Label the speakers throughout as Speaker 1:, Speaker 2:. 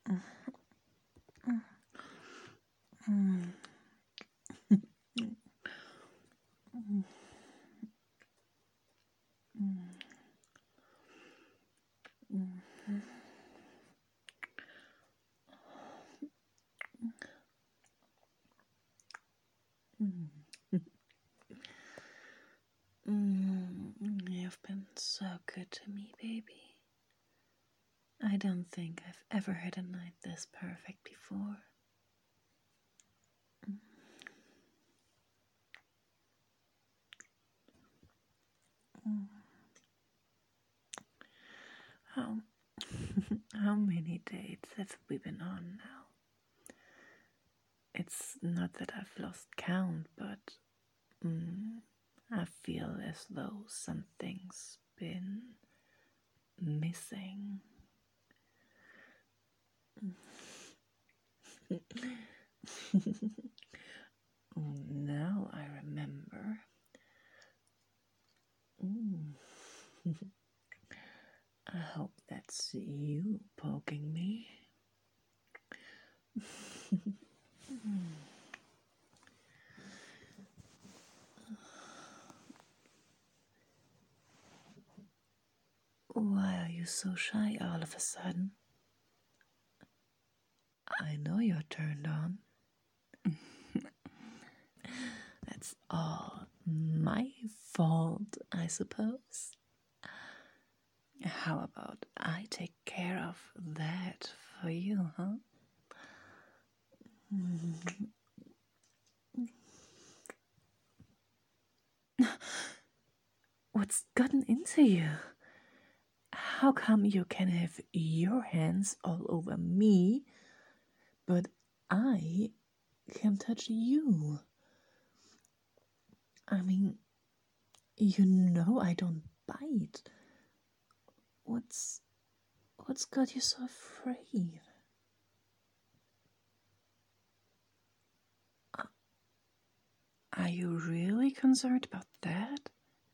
Speaker 1: You've been so good to me, baby. I don't think I've ever had a night this perfect before. How, how many dates have we been on now? It's not that I've lost count, but I feel as though something's been missing. Now I remember. I hope that's you poking me. Why are you so shy all of a sudden? I know you're turned on. That's all my fault, I suppose. How about I take care of that for you, huh? What's gotten into you? How come you can have your hands all over me, but I can touch you? I mean, you know I don't bite. What's got you so afraid? Are you really concerned about that?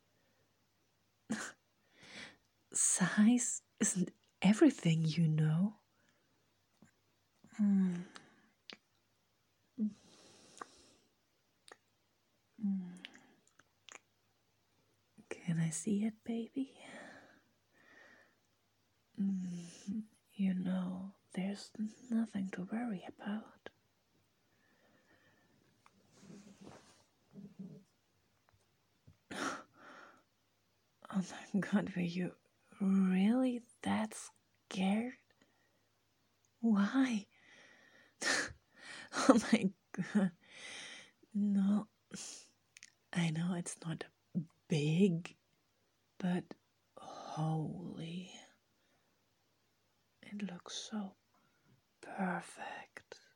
Speaker 1: Size isn't everything, you know. Can I see it, baby? You know, there's nothing to worry about. Oh my god, were you really that scared? Why? Oh my god. No. I know it's not big, but holy. It looks so perfect.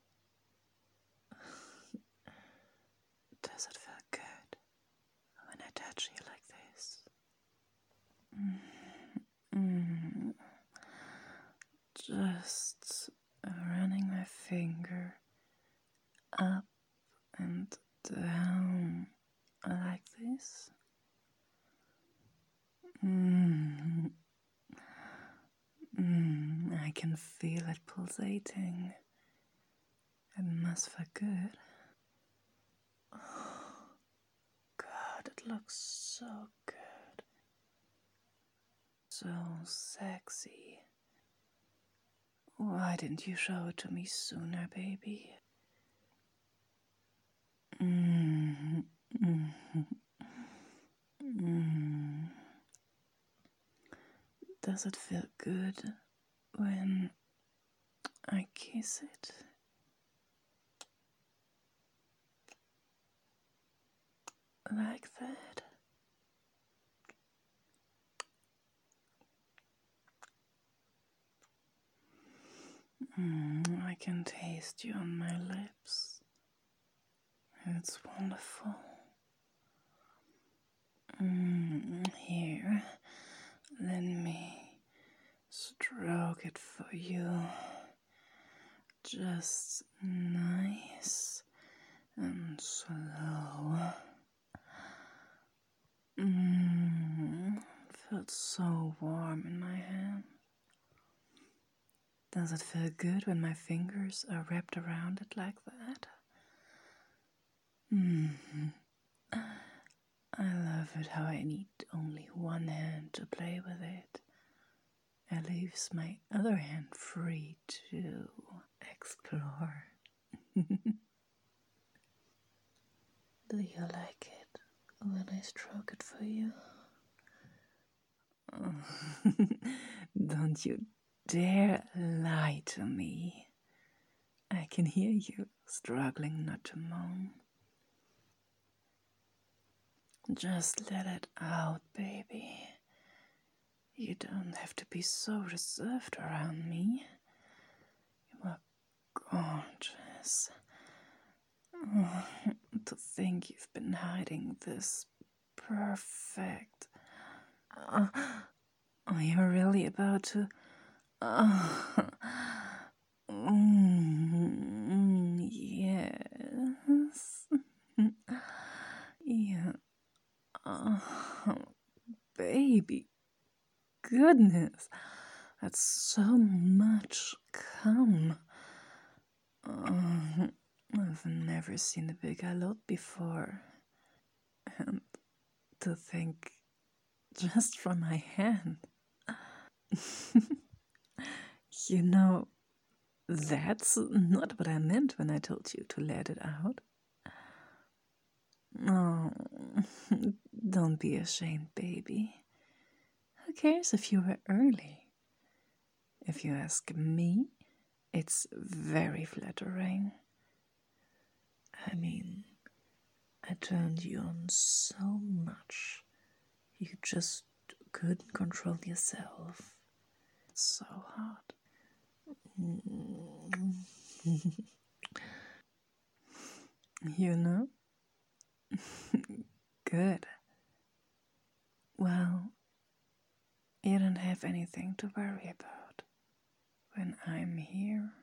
Speaker 1: Does it feel good when I touch you like this? Just running my finger up and down like this. I can feel it pulsating. It must feel good. Oh, God, it looks so good. So sexy. Why didn't you show it to me sooner, baby? Does it feel good when I kiss it? Like that? I can taste you on my lips. It's wonderful. Here, let me stroke it for you. Just nice and slow. It felt so warm in my hand. Does it feel good when my fingers are wrapped around it like that? I love it how I need only one hand to play with it. It leaves my other hand free to explore. Do you like it when I stroke it for you? Oh. Don't you dare lie to me. I can hear you struggling not to moan. Just let it out, baby. You don't have to be so reserved around me. You are gorgeous. Oh, to think you've been hiding this perfect. Are you really about to? Yes. Yeah. Baby. Goodness. That's so much cum. I've never seen a bigger load before. And to think, just from my hand. You know, that's not what I meant when I told you to let it out. Oh, don't be ashamed, baby. Who cares if you were early? If you ask me, it's very flattering. I mean, I turned you on so much, you just couldn't control yourself. It's so hard. You know? Good. Well, you don't have anything to worry about when I'm here.